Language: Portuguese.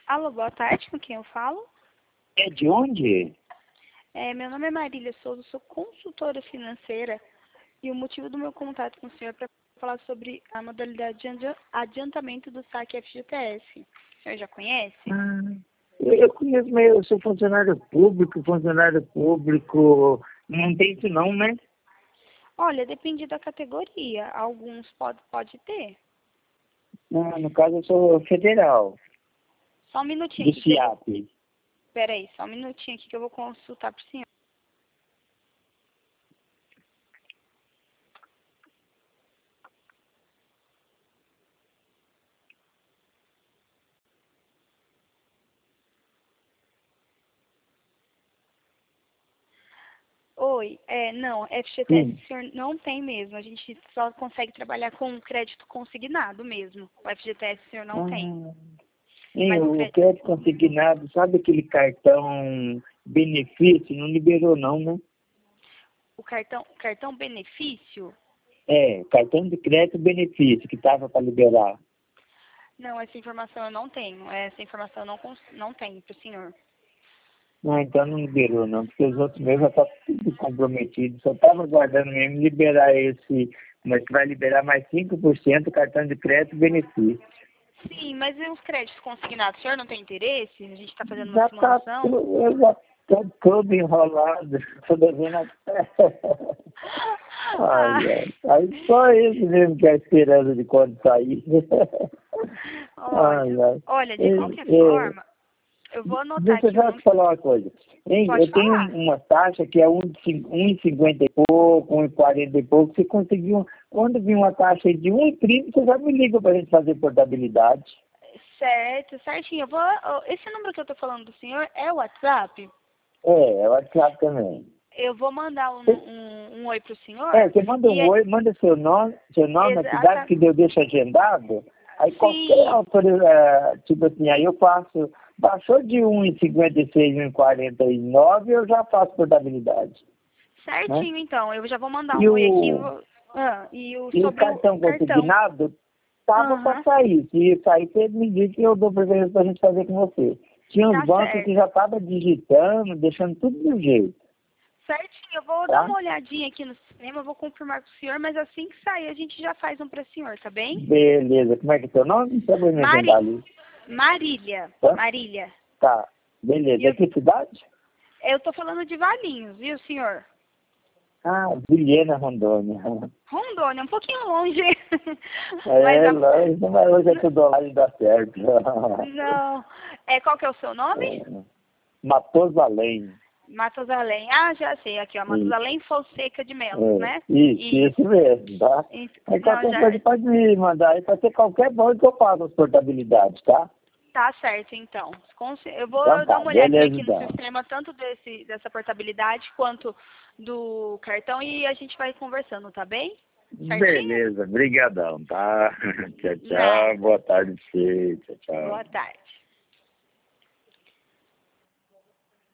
Alô, boa tarde, com quem eu falo? É de onde? Meu nome é Marília Souza, sou consultora financeira e o motivo do meu contato com o senhor é para falar sobre a modalidade de adiantamento do saque FGTS. O senhor já conhece? Eu conheço, mas eu sou funcionário público, não tem isso não, né? Olha, depende da categoria. Alguns pode ter. Não, no caso eu sou federal, Só um minutinho do aqui. CIAP. Peraí, só um minutinho aqui que eu vou consultar para o senhor. Oi, não, FGTS o senhor não tem mesmo. A gente só consegue trabalhar com crédito consignado mesmo. O FGTS o senhor não tem. Mas O crédito consignado, sabe aquele cartão benefício? Não liberou não, né? o cartão benefício? Cartão de crédito benefício, que estava para liberar. Não, essa informação eu não tenho. Essa informação eu não tenho para o senhor. Não, então não liberou não, porque os outros meus já estão tudo comprometidos. Só estava aguardando mesmo liberar esse, mas que vai liberar mais 5% cartão de crédito benefício. Sim, mas e os créditos consignados? O senhor não tem interesse? A gente está fazendo uma Já está simulação? eu já estou todo enrolado, estou devendo até. Aí só ele mesmo que é a esperança de quando sair. Olha, de qualquer forma, eu vou anotar Deixa eu aqui o só te número. falar uma coisa. Hein? Pode Eu tenho falar. uma taxa que é 1,50 e pouco, 1,40 e pouco. Você conseguiu, quando vir uma taxa de 1,30, você já me liga para a gente fazer portabilidade. Certo, certinho. Esse número que eu tô falando do senhor é o WhatsApp? É o WhatsApp também. Eu vou mandar um oi pro senhor. Você manda um oi, manda seu nome, a cidade que eu deixo agendado. Aí qualquer tipo assim, aí eu faço, baixou de 1,56, 1,49, eu já faço portabilidade. Certinho, né? Então, eu já vou mandar E um oi aqui. E o cartão consignado estava para sair. Se sair, você me diz que eu dou preferência para a gente fazer com você. Tinha uns bancos que já estavam digitando, deixando tudo do jeito. Certinho, eu vou dar uma olhadinha aqui no sistema, vou confirmar com o senhor, mas assim que sair a gente já faz um para o senhor, tá bem? Beleza. Como é que é seu nome? Só para me agendar ali. Marília. Tá? Marília. Tá. Beleza. E que cidade? Eu tô falando de Valinhos, viu, senhor? Vilhena, Rondônia. Rondônia, um pouquinho longe. Longe, mas hoje é tudo lá e dá certo. Não. Qual que é o seu nome? Matosalém. Matosalém. Já sei, aqui, ó. Matosalém Fonseca de Melo, né? Isso mesmo, tá? Aí qualquer coisa pode me mandar aí, pode ser qualquer banco que eu faço as portabilidades, tá? Tá certo, então. Eu vou Então, dar uma olhadinha aqui no então. sistema, tanto dessa portabilidade quanto do cartão, e a gente vai conversando, tá bem? Certinho? Beleza, brigadão, tá? Tchau, tchau. Boa tarde pra você. Tchau, tchau. Boa tarde.